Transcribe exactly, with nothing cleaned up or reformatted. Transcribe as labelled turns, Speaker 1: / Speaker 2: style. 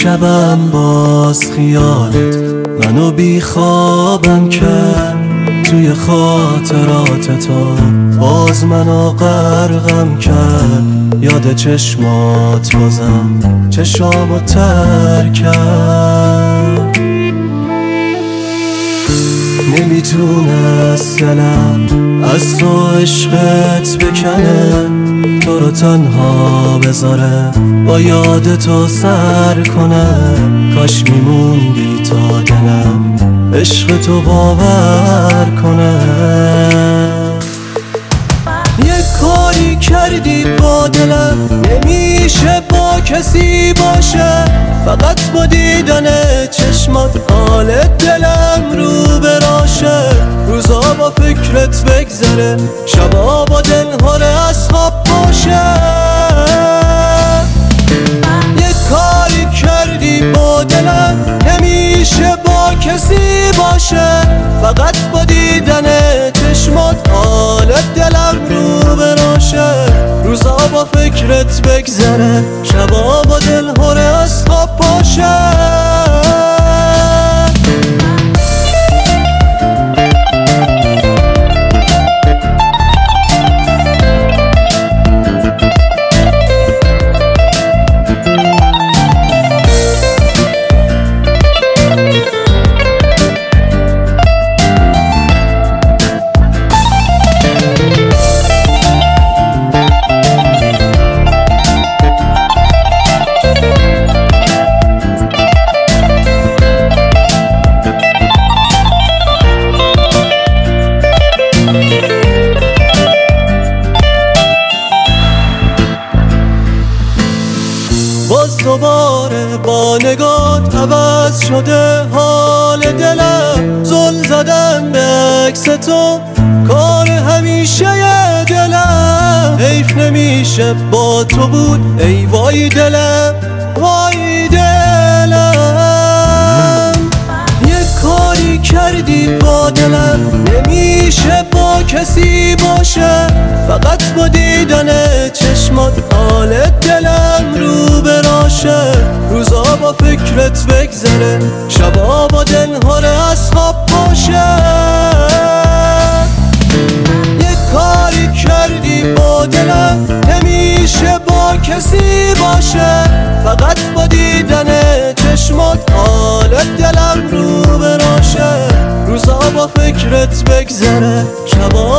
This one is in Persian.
Speaker 1: شبم باز خیالت منو بی خوابم کرد، توی خاطرات تو باز منو غرقم کرد. یاد چشمات بازم چشامو تر کرد. نمیتونست دلم از تو عشقت بکنه، تو رو تنها بذاره با یاد تو سر کنه. کاش میموندی تا دلم عشق تو باور کنه. یه کاری کردی با دلم نمیشه با کسی باشه، فقط با دیدن چشمات حال دلم رو براشه. روزا با فکرت بگذره، شبا با دلهاره از خواب باشه. یه کاری کردی با دلم نمیشه با کسی باشه، فقط با دیدن چشمات حال دلم رو براشه. روزا با فکرت بگذره، شبا با دلهاره از خواب باشه. باز دوباره با نگات عوض شده حال دلم. زل زدم به عکس تو کار همیشه دلم. حیف نمیشه با تو بود ای وای دلم، وای دلم. یه کاری کردی با دلم نمیشه با کسی باشه، فقط با دیدن چشمات حال دلم رو براشه. روزا با فکرت بگذره، شبا با دلهاره از خواب باشه. یه کاری کردی با دلم نمیشه با کسی باشه، فقط با دیدن چشمات حال دلم رو براشه. روزا با فکرت بگذره، شبا